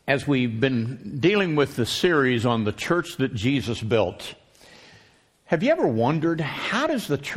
as we've been dealing with the series on the church that Jesus built, have you ever wondered how does it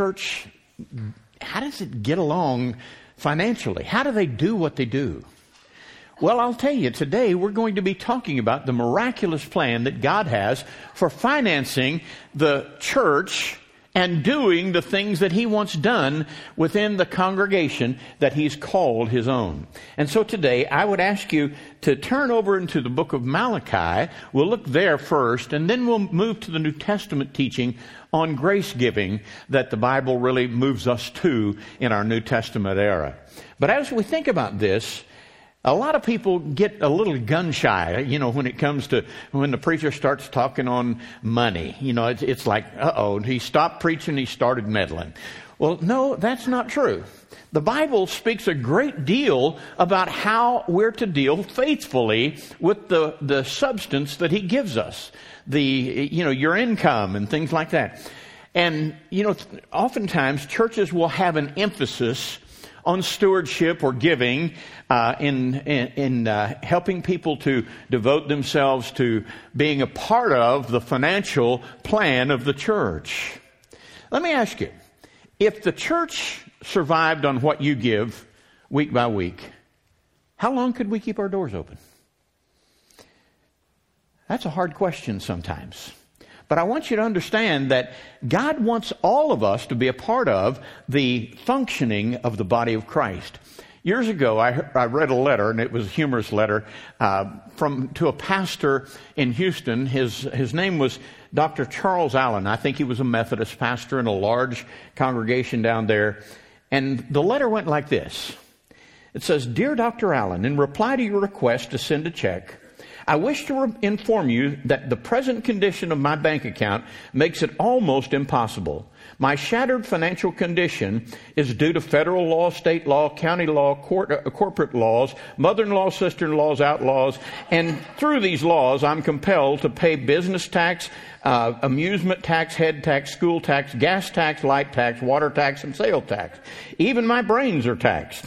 get along financially? How do they do what they do? Well, I'll tell you, today we're going to be talking about the miraculous plan that God has for financing the church and doing the things that He wants done within the congregation that He's called His own. And so today I would ask you to turn over into the book of Malachi. We'll look there first, and then we'll move to the New Testament teaching on grace giving that the Bible really moves us to in our New Testament era. But as we think about this, a lot of people get a little gun shy, when it comes to when the preacher starts talking on money. It's like, he stopped preaching, he started meddling. Well, no, that's not true. The Bible speaks a great deal about how we're to deal faithfully with the substance that He gives us, your income and things like that. And, oftentimes churches will have an emphasis on stewardship or giving in helping people to devote themselves to being a part of the financial plan of the church. Let me ask you, if the church survived on what you give week by week, how long could we keep our doors open? That's a hard question sometimes. But I want you to understand that God wants all of us to be a part of the functioning of the body of Christ. Years ago, I read a letter, and it was a humorous letter, to a pastor in Houston. His name was Dr. Charles Allen. I think he was a Methodist pastor in a large congregation down there. And the letter went like this. It says, "Dear Dr. Allen, in reply to your request to send a check, I wish to inform you that the present condition of my bank account makes it almost impossible. My shattered financial condition is due to federal law, state law, county law, corporate laws, mother-in-law, sister-in-laws, outlaws, and through these laws I'm compelled to pay business tax, amusement tax, head tax, school tax, gas tax, light tax, water tax, and sale tax. Even my brains are taxed.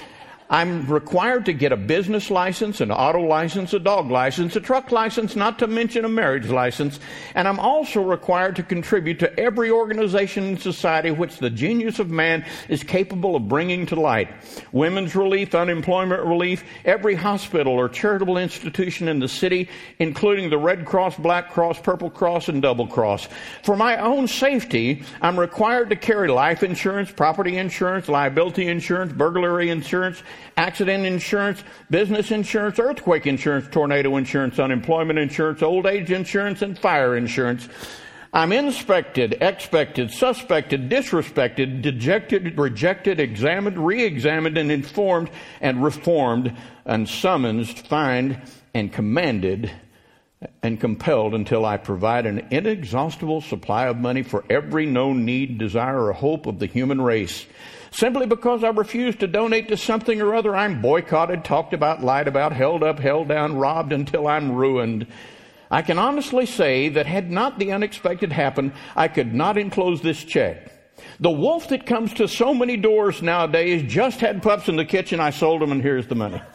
I'm required to get a business license, an auto license, a dog license, a truck license, not to mention a marriage license. And I'm also required to contribute to every organization in society which the genius of man is capable of bringing to light. Women's relief, unemployment relief, every hospital or charitable institution in the city, including the Red Cross, Black Cross, Purple Cross, and Double Cross. For my own safety, I'm required to carry life insurance, property insurance, liability insurance, burglary insurance, accident insurance, business insurance, earthquake insurance, tornado insurance, unemployment insurance, old age insurance, and fire insurance. I'm inspected, expected, suspected, disrespected, dejected, rejected, examined, re-examined, and informed, and reformed, and summoned, fined, and commanded, and compelled until I provide an inexhaustible supply of money for every known need, desire, or hope of the human race. Simply because I refuse to donate to something or other, I'm boycotted, talked about, lied about, held up, held down, robbed until I'm ruined. I can honestly say that had not the unexpected happened, I could not enclose this check. The wolf that comes to so many doors nowadays just had pups in the kitchen. I sold them, and here's the money."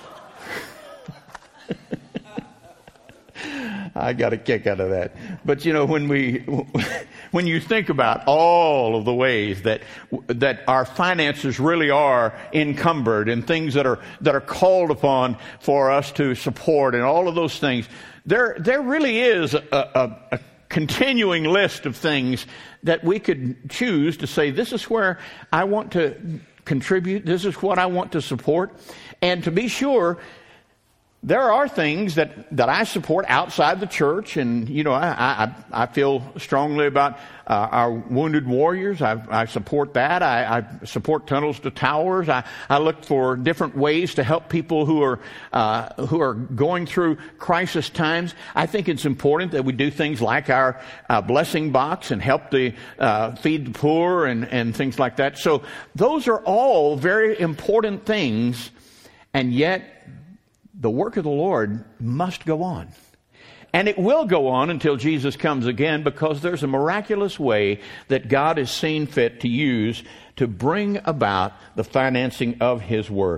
I got a kick out of that. But when you think about all of the ways that our finances really are encumbered and things that are called upon for us to support and all of those things, there really is a continuing list of things that we could choose to say, this is where I want to contribute, this is what I want to support. And to be sure, there are things that I support outside the church, and I feel strongly about our wounded warriors. I support that. I support Tunnels to Towers. I look for different ways to help people who are going through crisis times. I think it's important that we do things like our blessing box and help feed the poor and things like that. So those are all very important things, and yet the work of the Lord must go on. And it will go on until Jesus comes again, because there's a miraculous way that God has seen fit to use to bring about the financing of His work.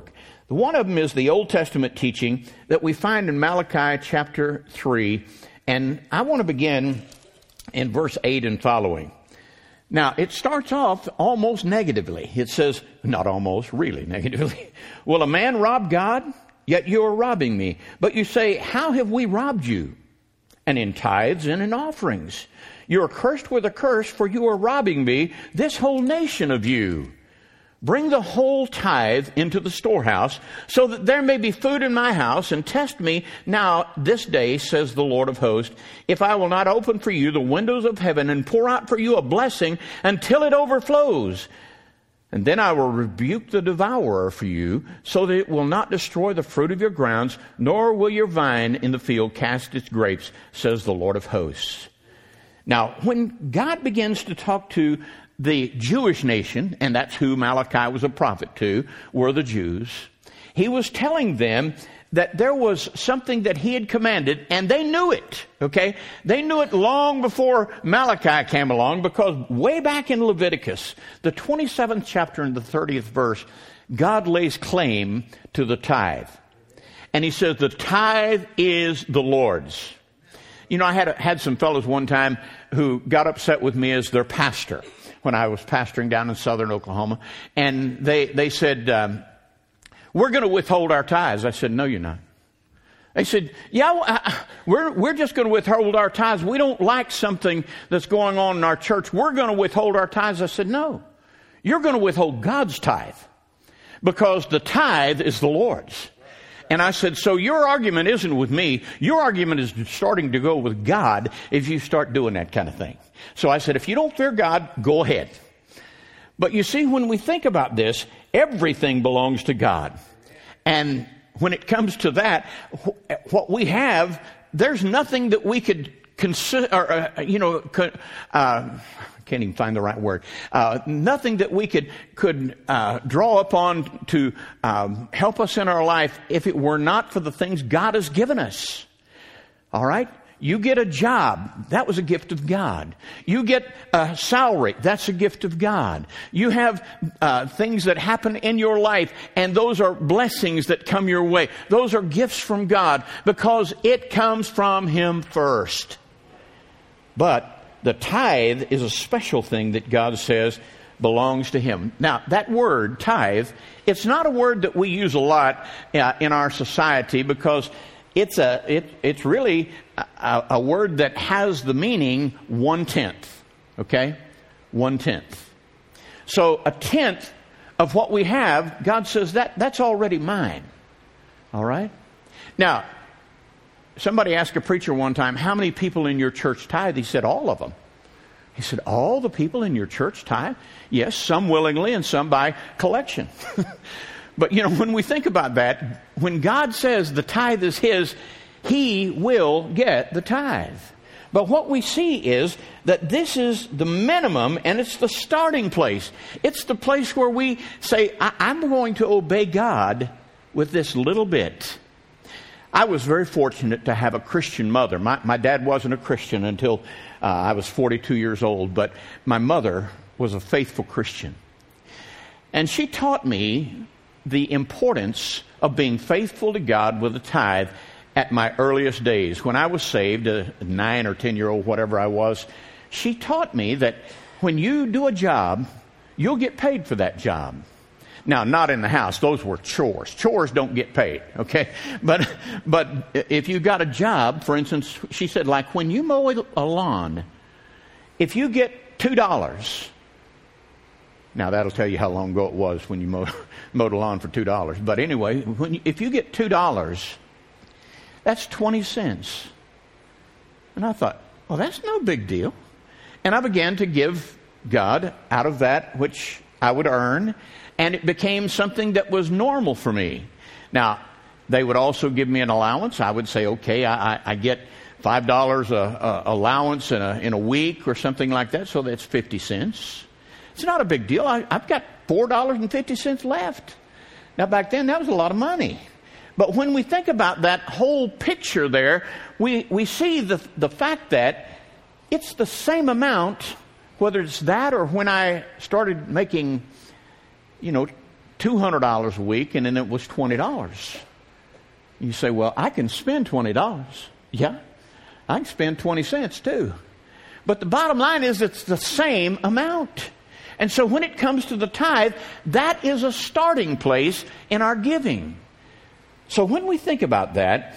One of them is the Old Testament teaching that we find in Malachi chapter 3. And I want to begin in verse 8 and following. Now, it starts off almost negatively. It says, not almost, really negatively. Will a man rob God? Yet you are robbing me. But you say, how have we robbed you? And in tithes and in offerings. You are cursed with a curse, for you are robbing me, this whole nation of you. Bring the whole tithe into the storehouse, so that there may be food in my house, and test me now this day, says the Lord of hosts, if I will not open for you the windows of heaven and pour out for you a blessing until it overflows. And then I will rebuke the devourer for you, so that it will not destroy the fruit of your grounds, nor will your vine in the field cast its grapes, says the Lord of hosts. Now, when God begins to talk to the Jewish nation, and that's who Malachi was a prophet to, were the Jews, he was telling them that there was something that he had commanded, and they knew it, okay? They knew it long before Malachi came along, because way back in Leviticus, the 27th chapter and the 30th verse, God lays claim to the tithe. And he says, the tithe is the Lord's. You know, I had some fellows one time who got upset with me as their pastor when I was pastoring down in southern Oklahoma. And they said, we're going to withhold our tithes. I said, no, you're not. They said, yeah, we're just going to withhold our tithes. We don't like something that's going on in our church. We're going to withhold our tithes. I said, no, you're going to withhold God's tithe, because the tithe is the Lord's. And I said, so your argument isn't with me. Your argument is starting to go with God if you start doing that kind of thing. So I said, if you don't fear God, go ahead. But you see, when we think about this, everything belongs to God. And when it comes to that, what we have, there's nothing that we could consider, can't even find the right word. Nothing that we could draw upon to help us in our life if it were not for the things God has given us. All right? You get a job. That was a gift of God. You get a salary. That's a gift of God. You have things that happen in your life, and those are blessings that come your way. Those are gifts from God, because it comes from Him first. But the tithe is a special thing that God says belongs to Him. Now, that word, tithe, it's not a word that we use a lot in our society, because it's really a word that has the meaning 1/10. Okay? 1/10. So a tenth of what we have, God says that's already mine. All right? Now, somebody asked a preacher one time, how many people in your church tithe? He said, all of them. He said, all the people in your church tithe? Yes, some willingly and some by collection. But, you know, when we think about that, when God says the tithe is His, He will get the tithe. But what we see is that this is the minimum, and it's the starting place. It's the place where we say, I'm going to obey God with this little bit. I was very fortunate to have a Christian mother. My dad wasn't a Christian until I was 42 years old, but my mother was a faithful Christian. And she taught me the importance of being faithful to God with a tithe at my earliest days. When I was saved, a 9 or 10-year-old, whatever I was, she taught me that when you do a job, you'll get paid for that job. Now, not in the house. Those were chores. Chores don't get paid, okay? But if you got a job, for instance, she said, like when you mow a lawn, if you get $2, now that'll tell you how long ago it was when you mowed a lawn for $2. But anyway, if you get $2, that's 20 cents. And I thought, well, that's no big deal. And I began to give God out of that which I would earn, and it became something that was normal for me. Now, they would also give me an allowance. I would say, okay, I get $5 allowance in a week or something like that, so that's 50 cents. It's not a big deal. I've got $4.50 left. Now, back then, that was a lot of money. But when we think about that whole picture there, we see the fact that it's the same amount, whether it's that or when I started making, $10 $200 a week, and then it was $20. You say, well, I can spend $20. Yeah, I can spend 20 cents too. But the bottom line is it's the same amount. And so when it comes to the tithe, that is a starting place in our giving. So when we think about that,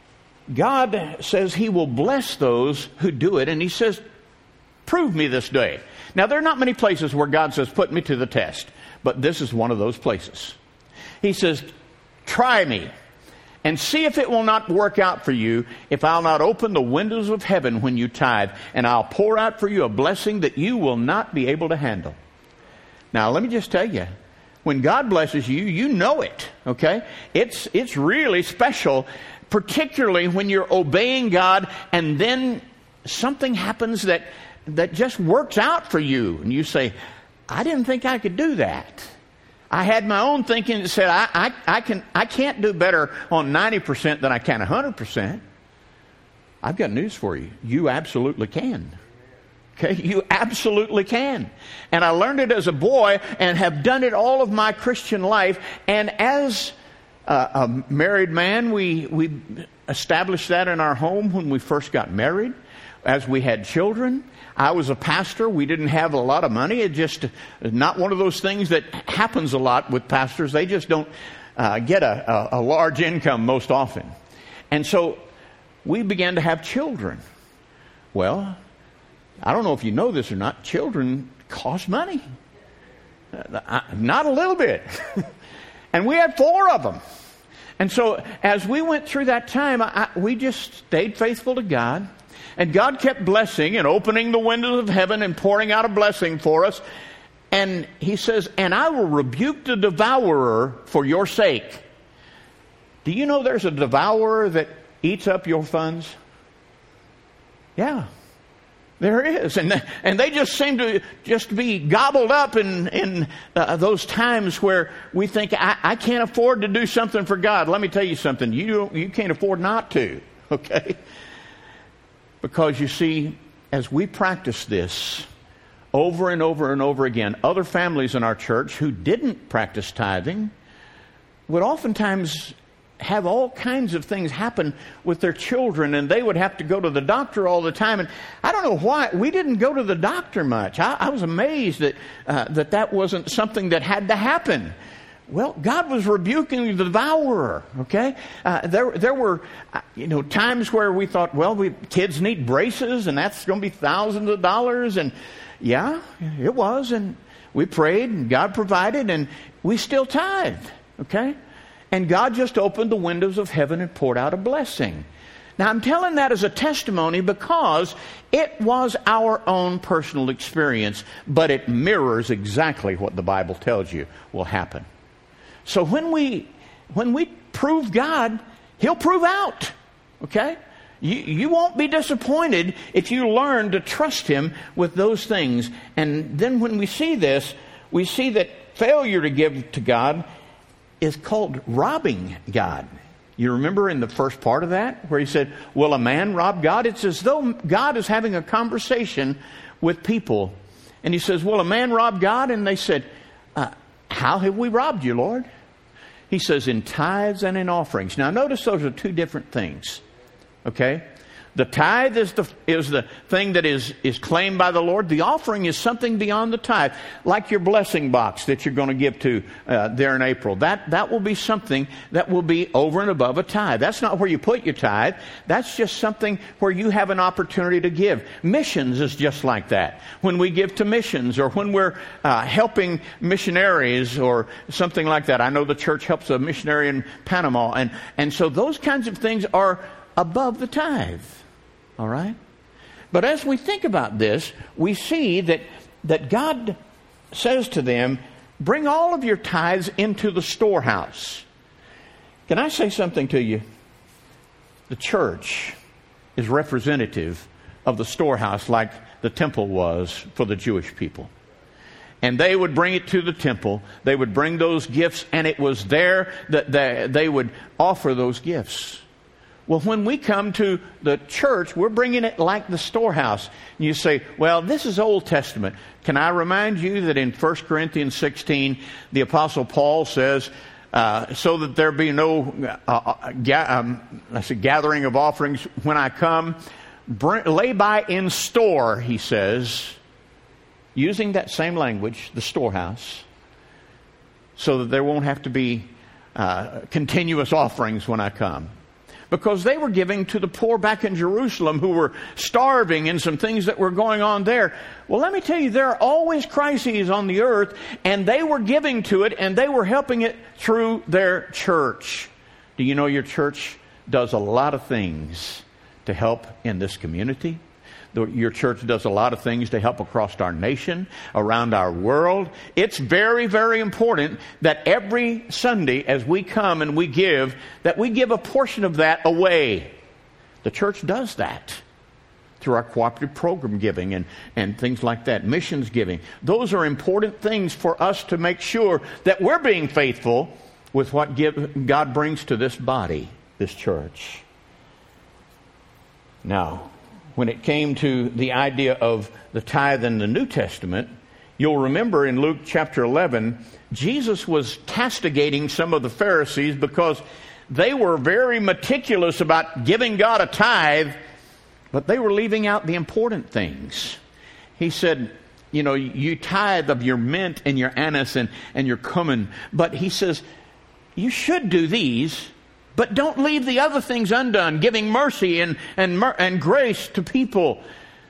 God says He will bless those who do it. And He says, prove me this day. Now, there are not many places where God says, put me to the test. But this is one of those places. He says, try me and see if it will not work out for you if I'll not open the windows of heaven when you tithe, and I'll pour out for you a blessing that you will not be able to handle. Now, let me just tell you, when God blesses you, you know it, okay? It's really special, particularly when you're obeying God and then something happens that just works out for you. And you say, I didn't think I could do that. I had my own thinking that said, I can't do better on 90% than I can 100%. I've got news for you. You absolutely can. Okay, you absolutely can. And I learned it as a boy and have done it all of my Christian life. And as a married man, we established that in our home when we first got married. As we had children, I was a pastor. We didn't have a lot of money. It just not one of those things that happens a lot with pastors. They just don't get a large income most often. And so we began to have children. Well, I don't know if you know this or not. Children cost money. Not a little bit. And we had 4 of them. And so as we went through that time, we just stayed faithful to God. And God kept blessing and opening the windows of heaven and pouring out a blessing for us. And He says, and I will rebuke the devourer for your sake. Do you know there's a devourer that eats up your funds? Yeah, there is. And they just seem to just be gobbled up in those times where we think, I can't afford to do something for God. Let me tell you something. You can't afford not to, okay? Because you see, as we practice this over and over and over again, other families in our church who didn't practice tithing would oftentimes have all kinds of things happen with their children, and they would have to go to the doctor all the time. And I don't know why we didn't go to the doctor much. I was amazed that wasn't something that had to happen. Well, God was rebuking the devourer, okay? There were, times where we thought, well, kids need braces, and that's going to be thousands of dollars. And yeah, it was. And we prayed, and God provided, and we still tithed, okay? And God just opened the windows of heaven and poured out a blessing. Now, I'm telling that as a testimony because it was our own personal experience, but it mirrors exactly what the Bible tells you will happen. So when we prove God, He'll prove out, okay? You won't be disappointed if you learn to trust Him with those things. And then when we see this, we see that failure to give to God is called robbing God. You remember in the first part of that where He said, will a man rob God? It's as though God is having a conversation with people. And He says, will a man rob God? And they said, how have we robbed you, Lord? He says, in tithes and in offerings. Now, notice those are 2 different things. Okay? The tithe is the thing that is claimed by the Lord. The offering is something beyond the tithe, like your blessing box that you're going to give to there in April. That will be something that will be over and above a tithe. That's not where you put your tithe. That's just something where you have an opportunity to give. Missions is just like that. When we give to missions or when we're helping missionaries or something like that. I know the church helps a missionary in Panama. And so those kinds of things are above the tithe. All right? But as we think about this, we see that God says to them, bring all of your tithes into the storehouse. Can I say something to you? The church is representative of the storehouse like the temple was for the Jewish people. And they would bring it to the temple. They would bring those gifts, and it was there that they would offer those gifts. Well, when we come to the church, we're bringing it like the storehouse. And you say, well, this is Old Testament. Can I remind you that in 1 Corinthians 16, the Apostle Paul says, so that there be no gathering of offerings when I come, lay by in store, he says, using that same language, the storehouse, so that there won't have to be continuous offerings when I come. Because they were giving to the poor back in Jerusalem who were starving and some things that were going on there. Well, let me tell you, there are always crises on the earth, and they were giving to it, and they were helping it through their church. Do you know your church does a lot of things to help in this community? Your church does a lot of things to help across our nation, around our world. It's very, very important that every Sunday as we come and we give, that we give a portion of that away. The church does that through our cooperative program giving and things like that, missions giving. Those are important things for us to make sure that we're being faithful with what God brings to this body, this church. Now, when it came to the idea of the tithe in the New Testament, you'll remember in Luke chapter 11, Jesus was castigating some of the Pharisees because they were very meticulous about giving God a tithe, but they were leaving out the important things. He said, you know, you tithe of your mint and your anise and your cumin, but he says, you should do these, but don't leave the other things undone, giving mercy and grace to people.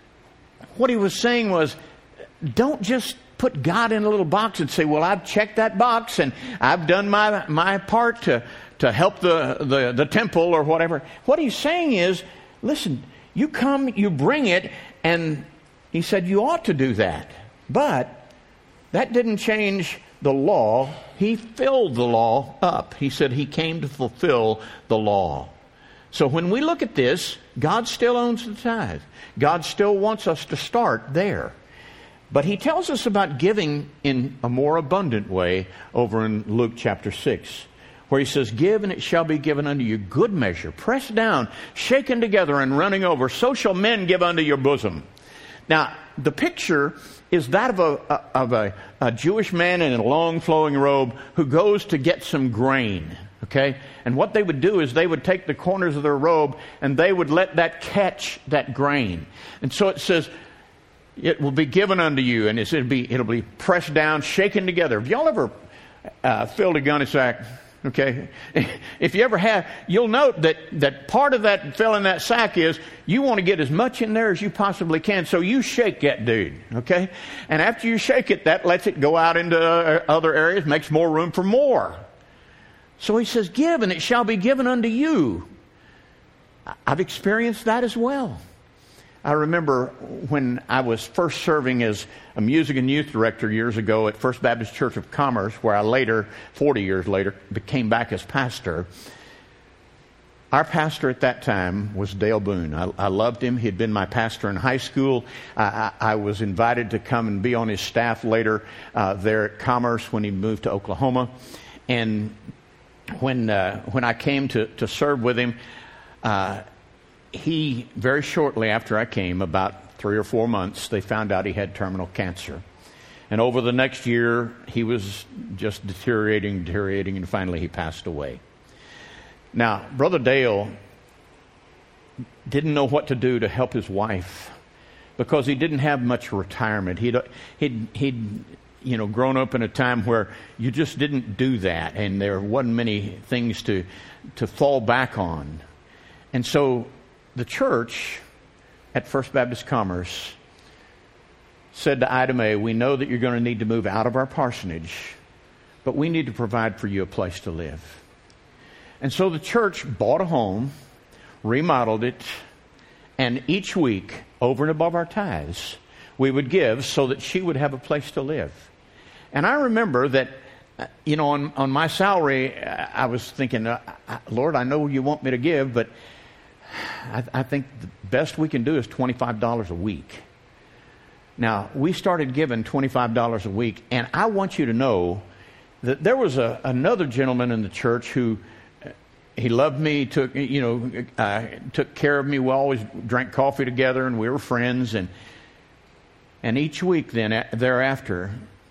What he was saying was, don't just put God in a little box and say, well, I've checked that box and I've done my part to help the temple or whatever. What he's saying is, listen, you come, you bring it, and he said you ought to do that. But that didn't change the law. He filled the law up. He said he came to fulfill the law. So when we look at this, God still owns the tithe. God still wants us to start there. But he tells us about giving in a more abundant way over in Luke chapter 6, where he says, give and it shall be given unto you, good measure, pressed down, shaken together and running over, so shall men give unto your bosom. Now, the picture is that of a Jewish man in a long flowing robe who goes to get some grain. Okay? And what they would do is they would take the corners of their robe and they would let that catch that grain. And so it says, it will be given unto you, and it'll be pressed down, shaken together. Have y'all ever filled a gunny sack? Okay, if you ever have, you'll note that part of that filling that sack is you want to get as much in there as you possibly can, so you shake that dude, okay? And after you shake it, that lets it go out into other areas, makes more room for more. So he says, give and it shall be given unto you. I've experienced that as well. I remember when I was first serving as a music and youth director years ago at First Baptist Church of Commerce, where I later, 40 years later, came back as pastor. Our pastor at that time was Dale Boone. I loved him. He had been my pastor in high school. I was invited to come and be on his staff later there at Commerce when he moved to Oklahoma. And when I came to serve with him, he, very shortly after I came, about 3 or 4 months, they found out he had terminal cancer. And over the next year, he was just deteriorating, and finally he passed away. Now, Brother Dale didn't know what to do to help his wife because he didn't have much retirement. He'd grown up in a time where you just didn't do that, and there wasn't many things to fall back on. And so the church at First Baptist Commerce said to Ida Mae, we know that you're going to need to move out of our parsonage, but we need to provide for you a place to live. And so the church bought a home, remodeled it, and each week, over and above our tithes, we would give so that she would have a place to live. And I remember that, on my salary, I was thinking, Lord, I know you want me to give, but I think the best we can do is $25 a week. Now, we started giving $25 a week, and I want you to know that there was another gentleman in the church who he loved me, took care of me. We always drank coffee together, and we were friends. And each week then thereafter,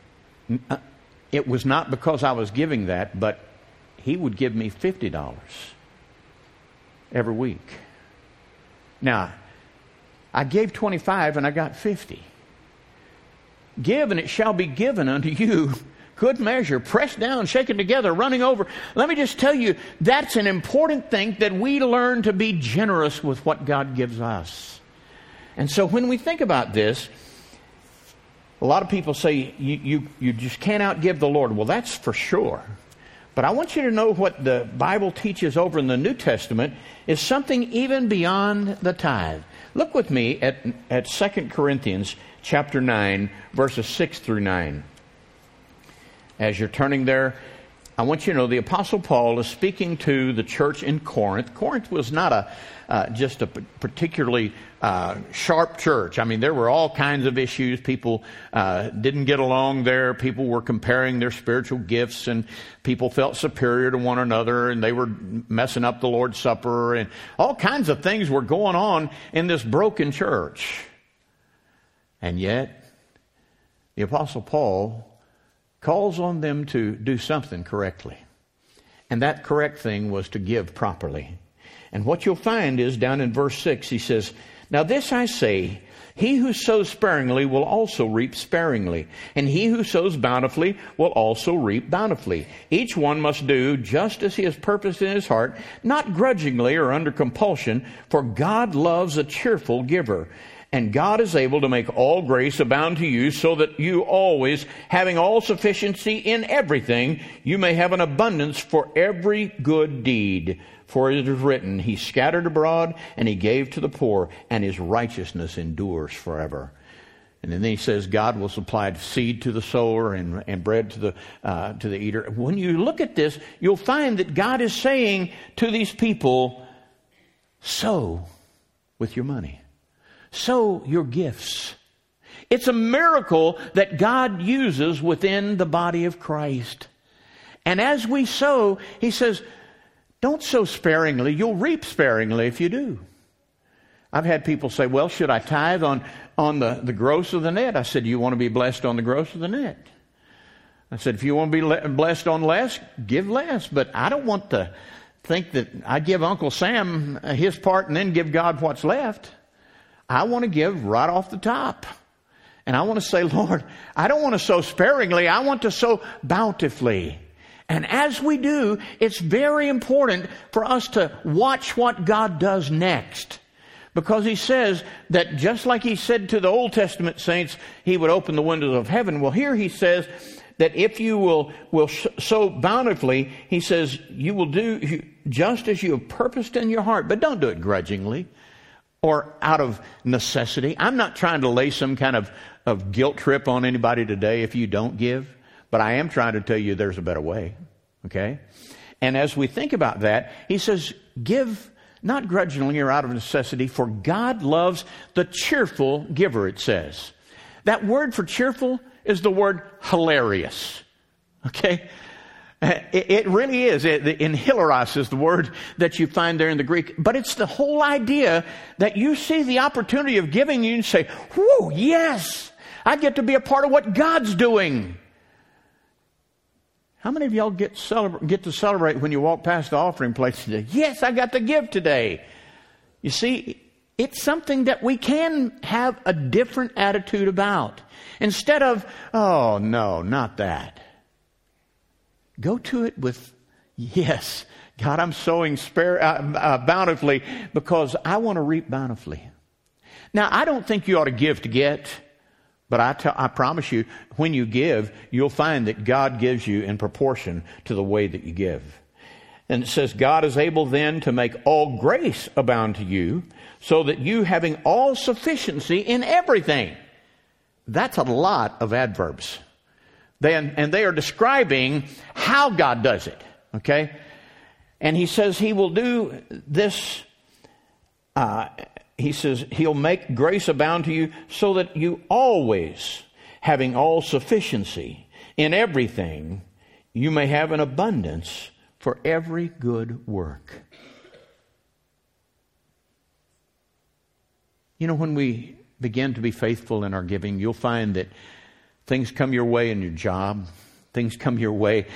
it was not because I was giving that, but he would give me $50 every week. Now, I gave 25 and I got 50. Give and it shall be given unto you. Good measure, pressed down, shaken together, running over. Let me just tell you, that's an important thing, that we learn to be generous with what God gives us. And so when we think about this, a lot of people say you just can't outgive the Lord. Well, that's for sure. But I want you to know what the Bible teaches over in the New Testament is something even beyond the tithe. Look with me at 2 Corinthians chapter 9, verses 6 through 9. As you're turning there, I want you to know the Apostle Paul is speaking to the church in Corinth. Corinth was not just a particularly sharp church. I mean, there were all kinds of issues. People didn't get along there. People were comparing their spiritual gifts, and people felt superior to one another, and they were messing up the Lord's Supper, and all kinds of things were going on in this broken church. And yet, the Apostle Paul calls on them to do something correctly. And that correct thing was to give properly. And what you'll find is down in verse 6, he says, "Now this I say, he who sows sparingly will also reap sparingly, and he who sows bountifully will also reap bountifully. Each one must do just as he has purposed in his heart, not grudgingly or under compulsion, for God loves a cheerful giver. And God is able to make all grace abound to you, so that you always, having all sufficiency in everything, you may have an abundance for every good deed. For it is written, He scattered abroad, and He gave to the poor, and His righteousness endures forever." And then he says, God will supply seed to the sower and bread to the eater. When you look at this, you'll find that God is saying to these people, sow with your money. Sow your gifts. It's a miracle that God uses within the body of Christ. And as we sow, he says, don't sow sparingly. You'll reap sparingly if you do. I've had people say, well, should I tithe on the gross of the net? I said, you want to be blessed on the gross of the net? I said, if you want to be blessed on less, give less. But I don't want to think that I give Uncle Sam his part and then give God what's left. I want to give right off the top. And I want to say, Lord, I don't want to sow sparingly. I want to sow bountifully. And as we do, it's very important for us to watch what God does next. Because he says that just like he said to the Old Testament saints, he would open the windows of heaven. Well, here he says that if you will sow bountifully, he says you will do just as you have purposed in your heart. But don't do it grudgingly or out of necessity. I'm not trying to lay some kind of guilt trip on anybody today if you don't give. But I am trying to tell you there's a better way. Okay? And as we think about that, he says, give not grudgingly or out of necessity, for God loves the cheerful giver, it says. That word for cheerful is the word hilarious. Okay? It really is. In hilaros is the word that you find there in the Greek. But it's the whole idea that you see the opportunity of giving and you say, whoo, yes, I get to be a part of what God's doing. How many of y'all get to celebrate when you walk past the offering plate today? Yes, I got to give today. You see, it's something that we can have a different attitude about. Instead of, oh, no, not that. Go to it with, yes, God, I'm sowing bountifully because I want to reap bountifully. Now, I don't think you ought to give to get, but I promise you, when you give, you'll find that God gives you in proportion to the way that you give. And it says, God is able then to make all grace abound to you, so that you, having all sufficiency in everything. That's a lot of adverbs. They are describing how God does it. Okay? And he says he will do this. He says he'll make grace abound to you so that you always, having all sufficiency in everything, you may have an abundance for every good work. You know, when we begin to be faithful in our giving, you'll find that things come your way in your job. Things come your way,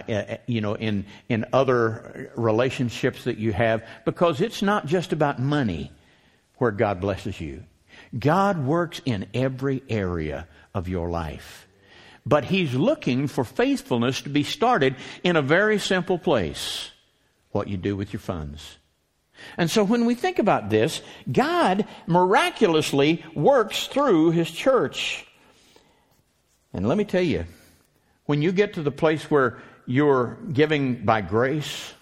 in other relationships that you have, because it's not just about money where God blesses you. God works in every area of your life. But He's looking for faithfulness to be started in a very simple place: what you do with your funds. And so when we think about this, God miraculously works through His church. And let me tell you, when you get to the place where you're giving by grace,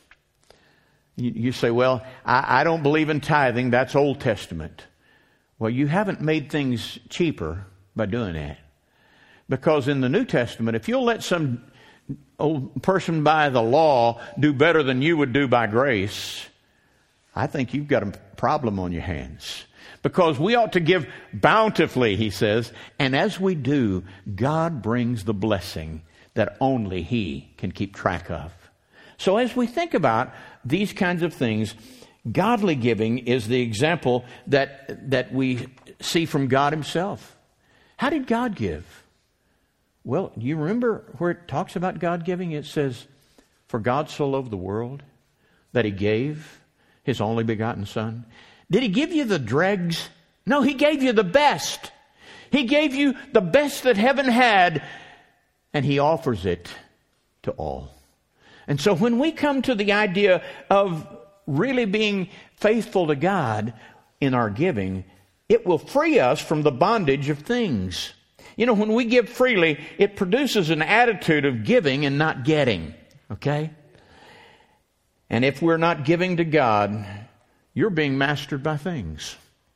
you say, well, I don't believe in tithing. That's Old Testament. Well, you haven't made things cheaper by doing that. Because in the New Testament, if you'll let some old person by the law do better than you would do by grace, I think you've got a problem on your hands. Because we ought to give bountifully, he says, and as we do, God brings the blessing that only He can keep track of. So as we think about these kinds of things, godly giving is the example that we see from God Himself. How did God give? Well, you remember where it talks about God giving? It says, for God so loved the world that He gave His only begotten Son. Did He give you the dregs? No, He gave you the best. He gave you the best that heaven had, and He offers it to all. And so when we come to the idea of really being faithful to God in our giving, it will free us from the bondage of things. You know, when we give freely, it produces an attitude of giving and not getting. Okay? And if we're not giving to God, you're being mastered by things.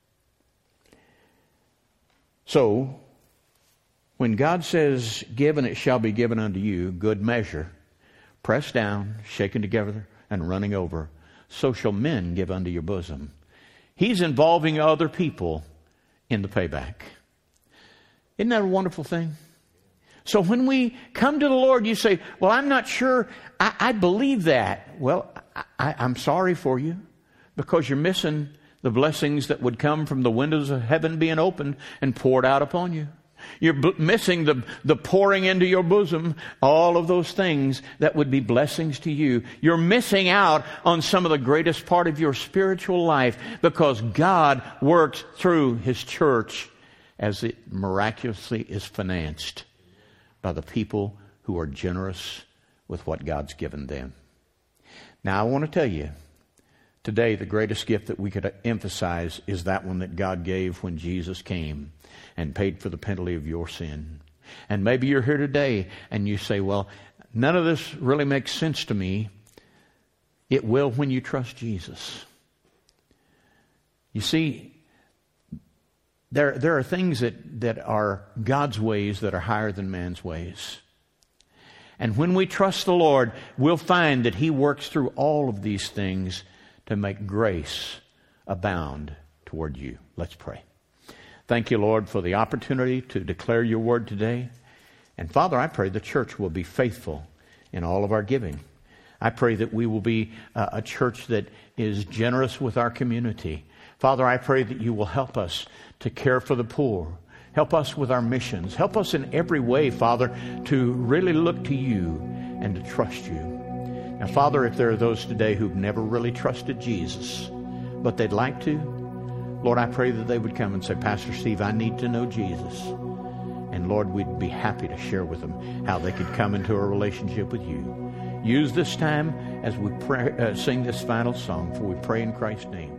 So, when God says, give and it shall be given unto you, good measure, pressed down, shaken together, and running over, so shall men give unto your bosom. He's involving other people in the payback. Isn't that a wonderful thing? So when we come to the Lord, you say, well, I'm not sure I believe that. Well, I'm sorry for you, because you're missing the blessings that would come from the windows of heaven being opened and poured out upon you. You're missing the pouring into your bosom, all of those things that would be blessings to you. You're missing out on some of the greatest part of your spiritual life, because God works through His church as it miraculously is financed by the people who are generous with what God's given them. Now, I want to tell you, today the greatest gift that we could emphasize is that one that God gave when Jesus came and paid for the penalty of your sin. And maybe you're here today and you say, well, none of this really makes sense to me. It will when you trust Jesus. You see, there are things that are God's ways that are higher than man's ways. And when we trust the Lord, we'll find that He works through all of these things to make grace abound toward you. Let's pray. Thank you, Lord, for the opportunity to declare your word today. And Father, I pray the church will be faithful in all of our giving. I pray that we will be a church that is generous with our community. Father, I pray that you will help us to care for the poor. Help us with our missions. Help us in every way, Father, to really look to you and to trust you. Now, Father, if there are those today who've never really trusted Jesus, but they'd like to, Lord, I pray that they would come and say, Pastor Steve, I need to know Jesus. And Lord, we'd be happy to share with them how they could come into a relationship with you. Use this time as we sing this final song, for we pray in Christ's name.